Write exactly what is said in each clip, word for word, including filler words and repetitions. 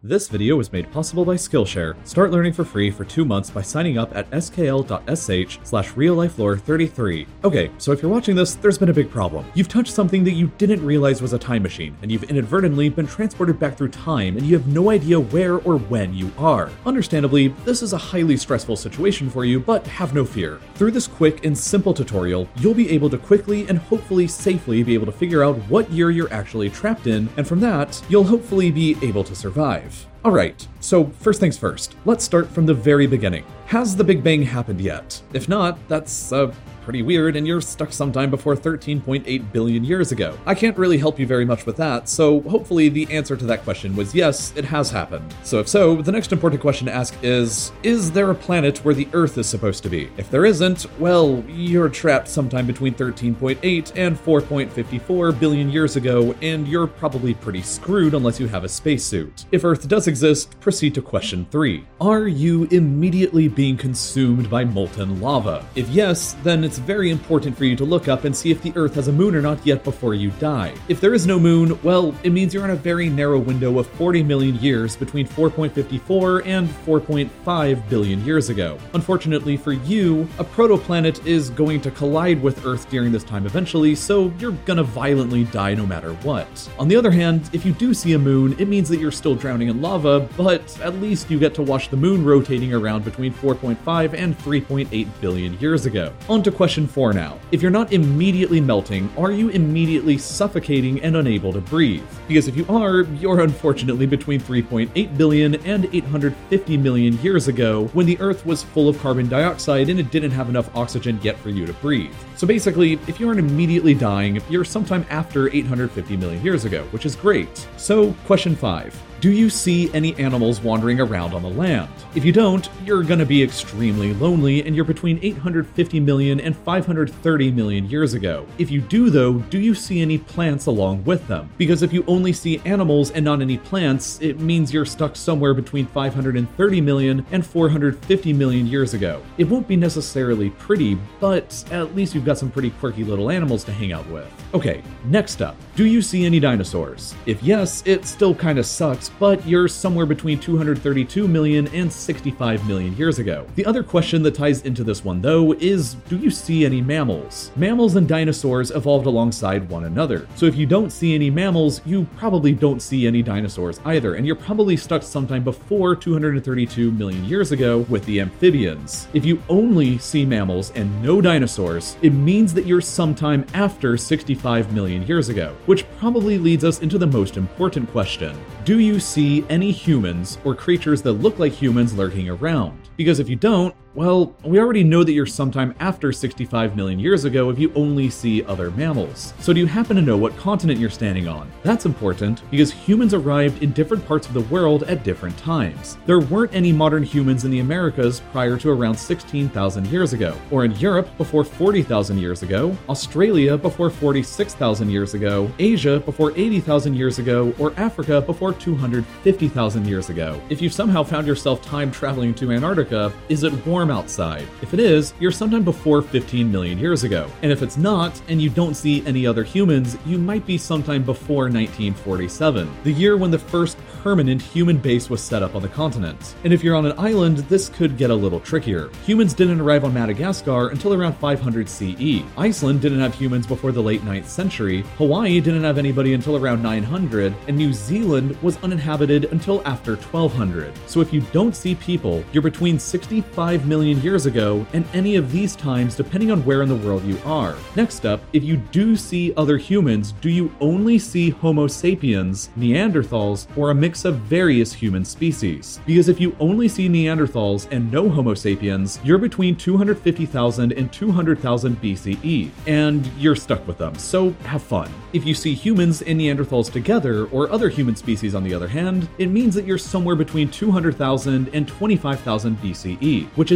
This video was made possible by Skillshare. Start learning for free for two months by signing up at skl.sh slash reallifelore33. Okay, so if you're watching this, there's been a big problem. You've touched something that you didn't realize was a time machine, and you've inadvertently been transported back through time, and you have no idea where or when you are. Understandably, this is a highly stressful situation for you, but have no fear. Through this quick and simple tutorial, you'll be able to quickly and hopefully safely be able to figure out what year you're actually trapped in, and from that, you'll hopefully be able to survive. Alright, so first things first, let's start from the very beginning. Has the Big Bang happened yet? If not, that's uh, pretty weird and you're stuck sometime before thirteen point eight billion years ago. I can't really help you very much with that, so hopefully the answer to that question was yes, it has happened. So if so, the next important question to ask is, is there a planet where the Earth is supposed to be? If there isn't, well, you're trapped sometime between thirteen point eight and four point five four billion years ago, and you're probably pretty screwed unless you have a spacesuit. If Earth does exist, proceed to question three. Are you immediately being consumed by molten lava? If yes, then it's very important for you to look up and see if the Earth has a moon or not yet before you die. If there is no moon, well, it means you're in a very narrow window of forty million years between four point five four and four point five billion years ago. Unfortunately for you, a protoplanet is going to collide with Earth during this time eventually, so you're gonna violently die no matter what. On the other hand, if you do see a moon, it means that you're still drowning in lava, but at least you get to watch the moon rotating around between four point five and three point eight billion years ago. On to question four now. If you're not immediately melting, are you immediately suffocating and unable to breathe? Because if you are, you're unfortunately between three point eight billion and eight hundred fifty million years ago, when the Earth was full of carbon dioxide and it didn't have enough oxygen yet for you to breathe. So basically, if you aren't immediately dying, you're sometime after eight hundred fifty million years ago, which is great. So, question five. Do you see any animals wandering around on the land? If you don't, you're gonna be extremely lonely and you're between eight hundred fifty million and five hundred thirty million years ago. If you do though, do you see any plants along with them? Because if you only see animals and not any plants, it means you're stuck somewhere between five hundred thirty million and four hundred fifty million years ago. It won't be necessarily pretty, but at least you've got some pretty quirky little animals to hang out with. Okay, next up, do you see any dinosaurs? If yes, it still kinda sucks, but you're somewhere between two hundred thirty-two million and sixty-five million years ago. The other question that ties into this one though is, do you see any mammals? Mammals and dinosaurs evolved alongside one another. So if you don't see any mammals, you probably don't see any dinosaurs either, and you're probably stuck sometime before two hundred thirty-two million years ago with the amphibians. If you only see mammals and no dinosaurs, it means that you're sometime after sixty-five million years ago, which probably leads us into the most important question. Do you see any humans or creatures that look like humans lurking around? Because if you don't, well, we already know that you're sometime after sixty-five million years ago if you only see other mammals. So do you happen to know what continent you're standing on? That's important because humans arrived in different parts of the world at different times. There weren't any modern humans in the Americas prior to around sixteen thousand years ago, or in Europe before forty thousand years ago, Australia before forty-six thousand years ago, Asia before eighty thousand years ago, or Africa before two hundred fifty thousand years ago. If you've somehow found yourself time traveling to Antarctica, is it warm outside? If it is, you're sometime before fifteen million years ago. And if it's not, and you don't see any other humans, you might be sometime before nineteen forty-seven, the year when the first permanent human base was set up on the continent. And if you're on an island, this could get a little trickier. Humans didn't arrive on Madagascar until around five hundred C E. Iceland didn't have humans before the late ninth century, Hawaii didn't have anybody until around nine hundred, and New Zealand was uninhabited until after twelve hundred. So if you don't see people, you're between sixty-five million years ago and any of these times depending on where in the world you are. Next up, if you do see other humans, do you only see Homo sapiens, Neanderthals, or a mix of various human species? Because if you only see Neanderthals and no Homo sapiens, you're between two hundred fifty thousand and two hundred thousand B C E, and you're stuck with them, so have fun. If you see humans and Neanderthals together, or other human species on the other hand, it means that you're somewhere between two hundred thousand and twenty-five thousand B C E, which is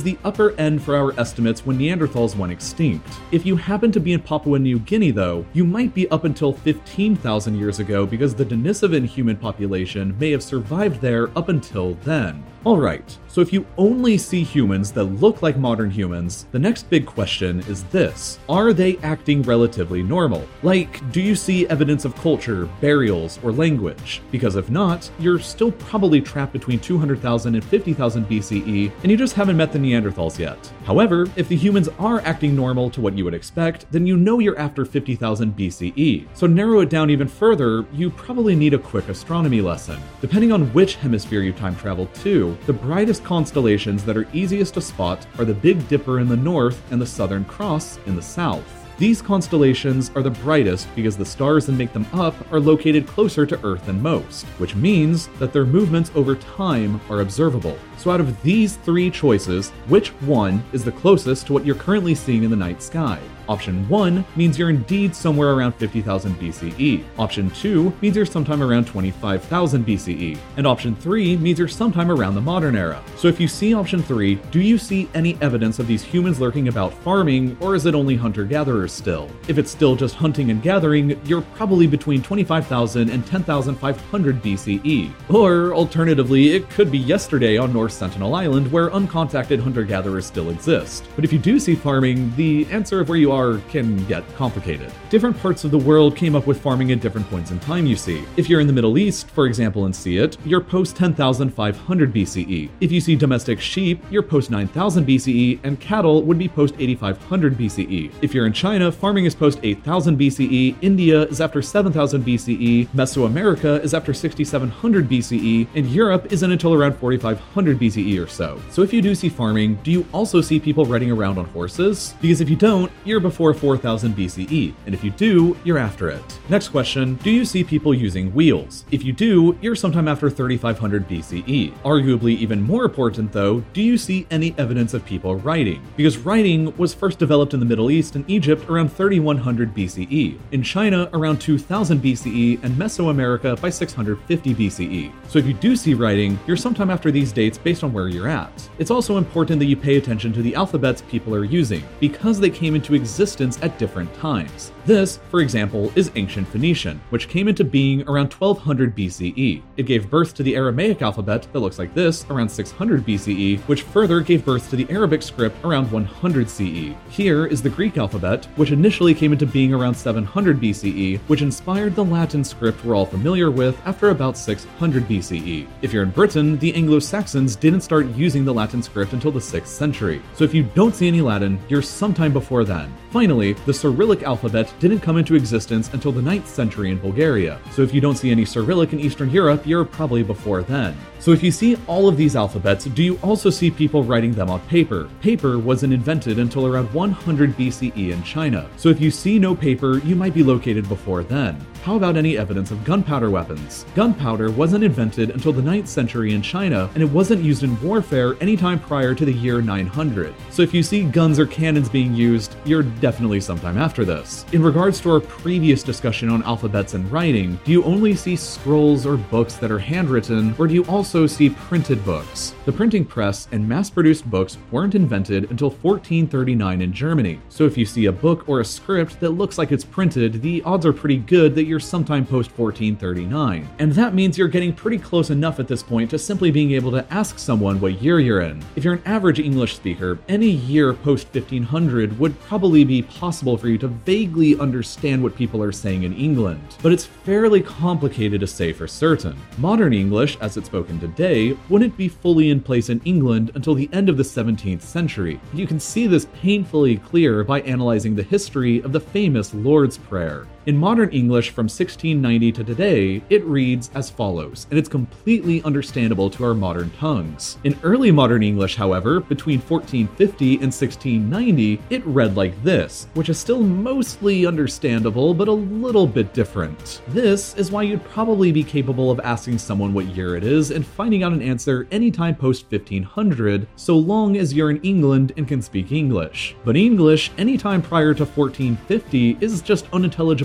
the upper end for our estimates when Neanderthals went extinct. If you happen to be in Papua New Guinea though, you might be up until fifteen thousand years ago because the Denisovan human population may have survived there up until then. Alright, so if you only see humans that look like modern humans, the next big question is this: are they acting relatively normal? Like, do you see evidence of culture, burials, or language? Because if not, you're still probably trapped between two hundred thousand and fifty thousand B C E, and you just haven't met the Neanderthals yet. However, if the humans are acting normal to what you would expect, then you know you're after fifty thousand B C E. So to narrow it down even further, you probably need a quick astronomy lesson. Depending on which hemisphere you time travel to, the brightest constellations that are easiest to spot are the Big Dipper in the north and the Southern Cross in the south. These constellations are the brightest because the stars that make them up are located closer to Earth than most, which means that their movements over time are observable. So out of these three choices, which one is the closest to what you're currently seeing in the night sky? Option one means you're indeed somewhere around fifty thousand B C E. Option two means you're sometime around twenty-five thousand B C E. And option three means you're sometime around the modern era. So if you see option three, do you see any evidence of these humans lurking about farming, or is it only hunter-gatherers still? If it's still just hunting and gathering, you're probably between twenty-five thousand and ten thousand five hundred B C E. Or alternatively, it could be yesterday on North Sentinel Island where uncontacted hunter-gatherers still exist. But if you do see farming, the answer of where you are can get complicated. Different parts of the world came up with farming at different points in time, you see. If you're in the Middle East, for example, and see it, you're post ten thousand five hundred B C E. If you see domestic sheep, you're post nine thousand B C E, and cattle would be post eighty-five hundred B C E. If you're in China, farming is post eight thousand B C E, India is after seven thousand B C E, Mesoamerica is after sixty-seven hundred B C E, and Europe isn't until around forty-five hundred B C E or so. So if you do see farming, do you also see people riding around on horses? Because if you don't, you're before four thousand B C E, and if you do, you're after it. Next question, do you see people using wheels? If you do, you're sometime after thirty-five hundred B C E. Arguably even more important though, do you see any evidence of people riding? Because riding was first developed in the Middle East and Egypt around thirty-one hundred B C E, in China around two thousand B C E, and Mesoamerica by six hundred fifty B C E. So if you do see riding, you're sometime after these dates based on where you're at. It's also important that you pay attention to the alphabets people are using, because they came into existence at different times. This, for example, is Ancient Phoenician, which came into being around twelve hundred B C E. It gave birth to the Aramaic alphabet that looks like this around six hundred B C E, which further gave birth to the Arabic script around one hundred C E. Here is the Greek alphabet, which initially came into being around seven hundred B C E, which inspired the Latin script we're all familiar with after about six hundred B C E. If you're in Britain, the Anglo-Saxons didn't start using the Latin script until the sixth century. So if you don't see any Latin, you're sometime before then. Finally, the Cyrillic alphabet didn't come into existence until the ninth century in Bulgaria. So if you don't see any Cyrillic in Eastern Europe, you're probably before then. So if you see all of these alphabets, do you also see people writing them on paper? Paper wasn't invented until around one hundred B C E in China. So if you see no paper, you might be located before then. How about any evidence of gunpowder weapons? Gunpowder wasn't invented until the ninth century in China, and it wasn't used in warfare anytime prior to the year nine hundred. So if you see guns or cannons being used, you're definitely sometime after this. In regards to our previous discussion on alphabets and writing, do you only see scrolls or books that are handwritten, or do you also see printed books? The printing press and mass-produced books weren't invented until fourteen thirty-nine in Germany. So if you see a book or a script that looks like it's printed, the odds are pretty good that you're sometime post fourteen thirty-nine. And that means you're getting pretty close enough at this point to simply being able to ask someone what year you're in. If you're an average English speaker, any year post fifteen hundred would probably be possible for you to vaguely understand what people are saying in England. But it's fairly complicated to say for certain. Modern English, as it's spoken today, wouldn't be fully in place in England until the end of the seventeenth century. You can see this painfully clear by analyzing the history of the famous Lord's Prayer. In modern English from sixteen ninety to today, it reads as follows, and it's completely understandable to our modern tongues. In early modern English, however, between fourteen fifty and sixteen ninety, it read like this, which is still mostly understandable, but a little bit different. This is why you'd probably be capable of asking someone what year it is and finding out an answer anytime post fifteen hundred, so long as you're in England and can speak English. But English anytime prior to fourteen fifty is just unintelligible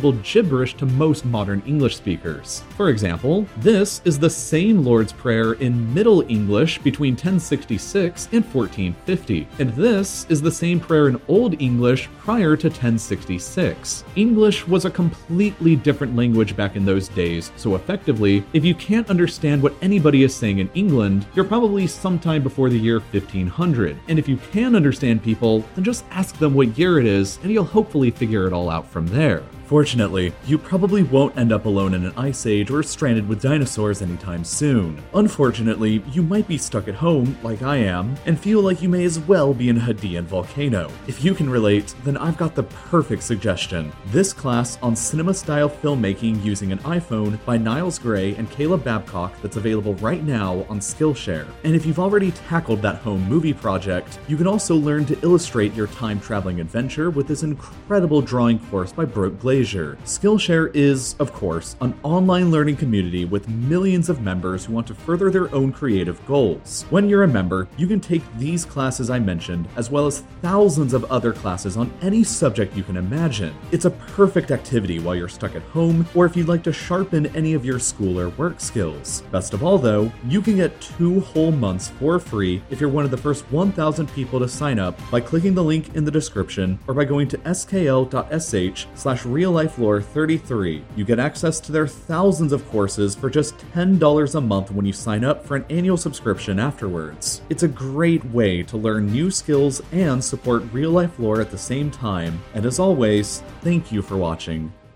simple gibberish to most modern English speakers. For example, this is the same Lord's Prayer in Middle English between ten sixty-six and fourteen fifty, and this is the same prayer in Old English prior to ten sixty-six. English was a completely different language back in those days, so effectively, if you can't understand what anybody is saying in England, you're probably sometime before the year fifteen hundred. And if you can understand people, then just ask them what year it is, and you'll hopefully figure it all out from there. Fortunately, you probably won't end up alone in an ice age or stranded with dinosaurs anytime soon. Unfortunately, you might be stuck at home, like I am, and feel like you may as well be in a Hadean volcano. If you can relate, then I've got the perfect suggestion. This class on cinema-style filmmaking using an iPhone by Niles Gray and Caleb Babcock that's available right now on Skillshare. And if you've already tackled that home movie project, you can also learn to illustrate your time-traveling adventure with this incredible drawing course by Broke Glazier. Skillshare is, of course, an online learning community with millions of members who want to further their own creative goals. When you're a member, you can take these classes I mentioned, as well as thousands of other classes on any subject you can imagine. It's a perfect activity while you're stuck at home, or if you'd like to sharpen any of your school or work skills. Best of all though, you can get two whole months for free if you're one of the first one thousand people to sign up by clicking the link in the description or by going to skl.sh slash real life lore thirty-three. You get access to their thousands of courses for just ten dollars a month when you sign up for an annual subscription afterwards. It's a great way to learn new skills and support real life lore at the same time, and as always, thank you for watching.